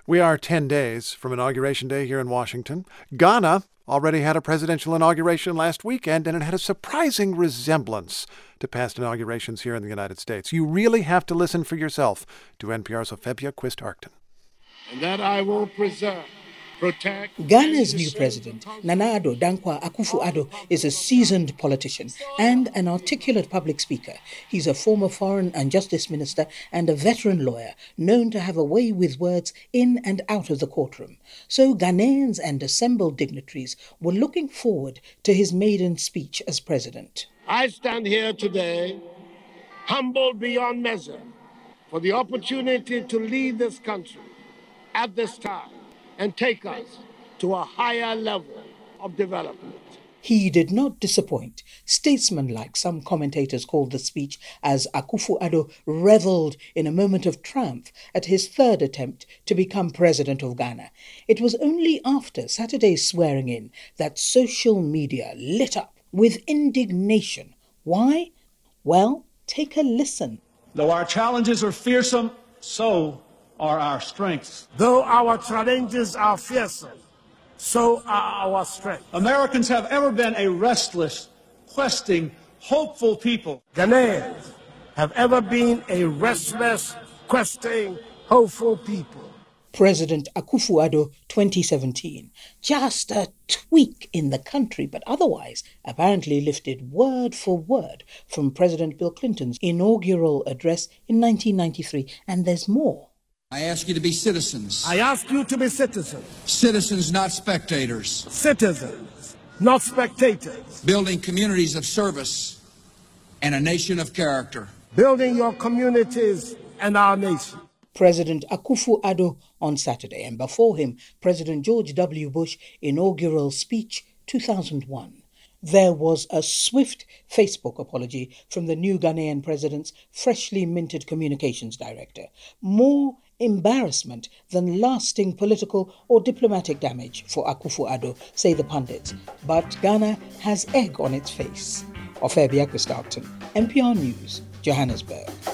We are 10 days from Inauguration Day here in Washington. Ghana already had a presidential inauguration last weekend, and it had a surprising resemblance to past inaugurations here in the United States. You really have to listen for yourself to NPR's Ofebia Quist-Arcton. And that I will preserve, protect... Ghana's new president, Nana Addo Dankwa Akufo-Addo, is a seasoned politician and an articulate public speaker. He's a former foreign and justice minister and a veteran lawyer, known to have a way with words in and out of the courtroom. So Ghanaians and assembled dignitaries were looking forward to his maiden speech as president. I stand here today, humbled beyond measure, for the opportunity to lead this country at this time and take us to a higher level of development. He did not disappoint. Statesman-like, some commentators called the speech, as Akufo-Addo reveled in a moment of triumph at his third attempt to become president of Ghana. It was only after Saturday's swearing in that social media lit up with indignation. Why? Well, take a listen. Though our challenges are fearsome, so are our strengths. Though our challenges are fearsome, so are our strengths. Americans have ever been a restless, questing, hopeful people. Ghanaians have ever been a restless, questing, hopeful people. President Akufo-Addo 2017. Just a tweak in the country, but otherwise apparently lifted word for word from President Bill Clinton's inaugural address in 1993. And there's more. I ask you to be citizens. I ask you to be citizens. Citizens, not spectators. Citizens, not spectators. Building communities of service and a nation of character. Building your communities and our nation. President Akufo-Addo on Saturday, and before him, President George W. Bush inaugural speech 2001. There was a swift Facebook apology from the new Ghanaian president's freshly minted communications director. More embarrassment than lasting political or diplomatic damage for Akufo-Addo, say the pundits. But Ghana has egg on its face. Ofebia Quist-Arcton, NPR News, Johannesburg.